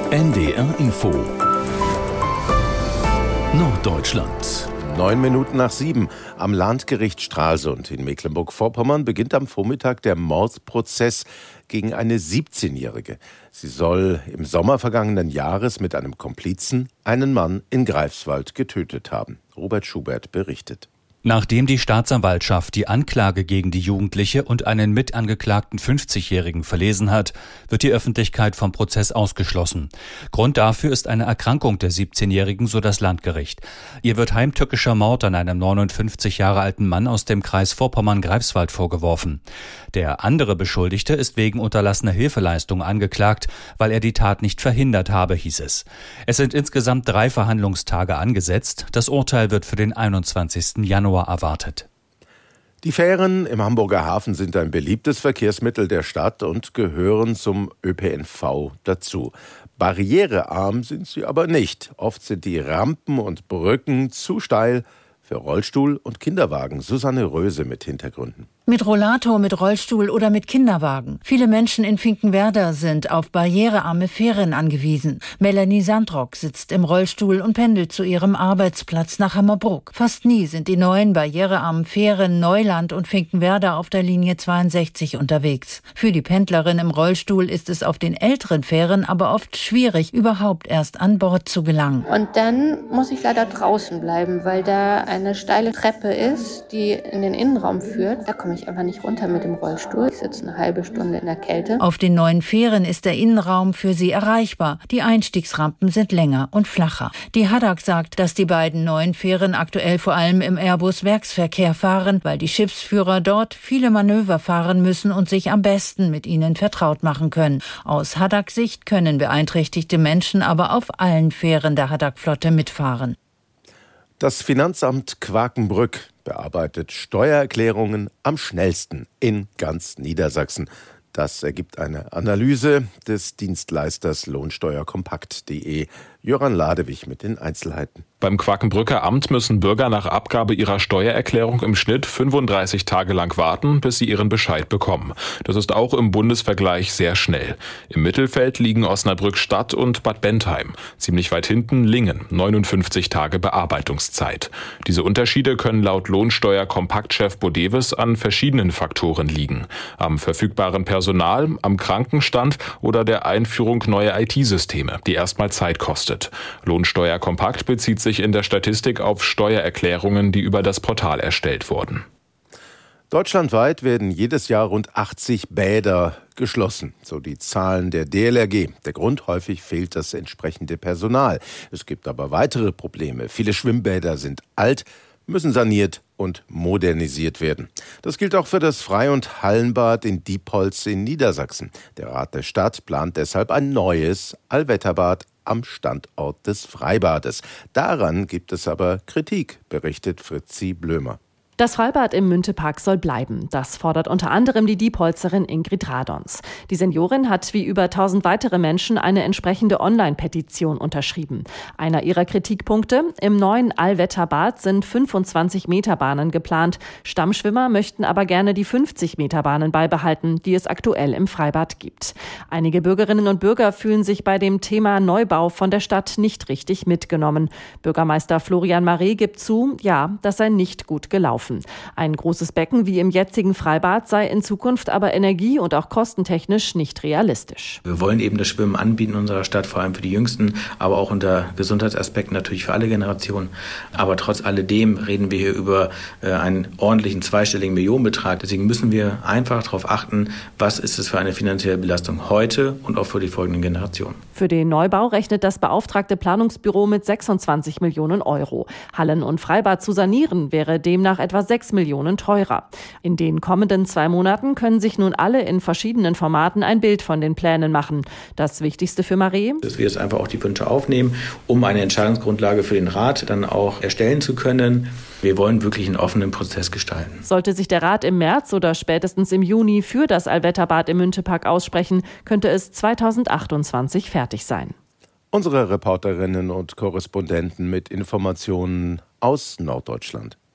NDR Info Norddeutschland. 7:09 am Landgericht Stralsund in Mecklenburg-Vorpommern beginnt am Vormittag der Mordprozess gegen eine 17-Jährige. Sie soll im Sommer vergangenen Jahres mit einem Komplizen einen Mann in Greifswald getötet haben. Robert Schubert berichtet. Nachdem die Staatsanwaltschaft die Anklage gegen die Jugendliche und einen mitangeklagten 50-Jährigen verlesen hat, wird die Öffentlichkeit vom Prozess ausgeschlossen. Grund dafür ist eine Erkrankung der 17-Jährigen, so das Landgericht. Ihr wird heimtückischer Mord an einem 59 Jahre alten Mann aus dem Kreis Vorpommern-Greifswald vorgeworfen. Der andere Beschuldigte ist wegen unterlassener Hilfeleistung angeklagt, weil er die Tat nicht verhindert habe, hieß es. Es sind insgesamt 3 Verhandlungstage angesetzt. Das Urteil wird für den 21. Januar erwartet. Die Fähren im Hamburger Hafen sind ein beliebtes Verkehrsmittel der Stadt und gehören zum ÖPNV dazu. Barrierearm sind sie aber nicht. Oft sind die Rampen und Brücken zu steil für Rollstuhl und Kinderwagen. Susanne Röse mit Hintergründen. Mit Rollator, mit Rollstuhl oder mit Kinderwagen. Viele Menschen in Finkenwerder sind auf barrierearme Fähren angewiesen. Melanie Sandrock sitzt im Rollstuhl und pendelt zu ihrem Arbeitsplatz nach Hammerbrook. Fast nie sind die neuen barrierearmen Fähren Neuland und Finkenwerder auf der Linie 62 unterwegs. Für die Pendlerin im Rollstuhl ist es auf den älteren Fähren aber oft schwierig, überhaupt erst an Bord zu gelangen. Und dann muss ich leider draußen bleiben, weil da eine steile Treppe ist, die in den Innenraum führt. Da komme ich einfach nicht runter mit dem Rollstuhl. Ich sitze eine halbe Stunde in der Kälte. Auf den neuen Fähren ist der Innenraum für sie erreichbar. Die Einstiegsrampen sind länger und flacher. Die Haddock sagt, dass die beiden neuen Fähren aktuell vor allem im Airbus-Werksverkehr fahren, weil die Schiffsführer dort viele Manöver fahren müssen und sich am besten mit ihnen vertraut machen können. Aus Haddock-Sicht können beeinträchtigte Menschen aber auf allen Fähren der Haddock-Flotte mitfahren. Das Finanzamt Quakenbrück bearbeitet Steuererklärungen am schnellsten in ganz Niedersachsen. Das ergibt eine Analyse des Dienstleisters lohnsteuerkompakt.de. Jöran Ladewig mit den Einzelheiten. Beim Quakenbrücker Amt müssen Bürger nach Abgabe ihrer Steuererklärung im Schnitt 35 Tage lang warten, bis sie ihren Bescheid bekommen. Das ist auch im Bundesvergleich sehr schnell. Im Mittelfeld liegen Osnabrück Stadt und Bad Bentheim. Ziemlich weit hinten Lingen, 59 Tage Bearbeitungszeit. Diese Unterschiede können laut Lohnsteuerkompakt-Chef Bodeves an verschiedenen Faktoren liegen. Am verfügbaren Personal, am Krankenstand oder der Einführung neuer IT-Systeme, die erstmal Zeit kostet. Lohnsteuerkompakt bezieht sich in der Statistik auf Steuererklärungen, die über das Portal erstellt wurden. Deutschlandweit werden jedes Jahr rund 80 Bäder geschlossen, so die Zahlen der DLRG. Der Grund: häufig fehlt das entsprechende Personal. Es gibt aber weitere Probleme. Viele Schwimmbäder sind alt, müssen saniert und modernisiert werden. Das gilt auch für das Frei- und Hallenbad in Diepholz in Niedersachsen. Der Rat der Stadt plant deshalb ein neues Allwetterbad am Standort des Freibades. Daran gibt es aber Kritik, berichtet Fritzi Blömer. Das Freibad im Müntepark soll bleiben. Das fordert unter anderem die Diepholzerin Ingrid Radons. Die Seniorin hat wie über 1000 weitere Menschen eine entsprechende Online-Petition unterschrieben. Einer ihrer Kritikpunkte: im neuen Allwetterbad sind 25-Meter-Bahnen geplant. Stammschwimmer möchten aber gerne die 50-Meter-Bahnen beibehalten, die es aktuell im Freibad gibt. Einige Bürgerinnen und Bürger fühlen sich bei dem Thema Neubau von der Stadt nicht richtig mitgenommen. Bürgermeister Florian Maré gibt zu, ja, das sei nicht gut gelaufen. Ein großes Becken wie im jetzigen Freibad sei in Zukunft aber energie- und auch kostentechnisch nicht realistisch. Wir wollen eben das Schwimmen anbieten in unserer Stadt, vor allem für die Jüngsten, aber auch unter Gesundheitsaspekten natürlich für alle Generationen. Aber trotz alledem reden wir hier über einen ordentlichen zweistelligen Millionenbetrag. Deswegen müssen wir einfach darauf achten, was ist es für eine finanzielle Belastung heute und auch für die folgenden Generationen. Für den Neubau rechnet das beauftragte Planungsbüro mit 26 Millionen Euro. Hallen und Freibad zu sanieren wäre demnach etwa 6 Millionen teurer. In den kommenden 2 Monaten können sich nun alle in verschiedenen Formaten ein Bild von den Plänen machen. Das Wichtigste für Maré: dass wir jetzt einfach auch die Wünsche aufnehmen, um eine Entscheidungsgrundlage für den Rat dann auch erstellen zu können. Wir wollen wirklich einen offenen Prozess gestalten. Sollte sich der Rat im März oder spätestens im Juni für das Allwetterbad im Müntepark aussprechen, könnte es 2028 fertig sein. Unsere Reporterinnen und Korrespondenten mit Informationen aus Norddeutschland.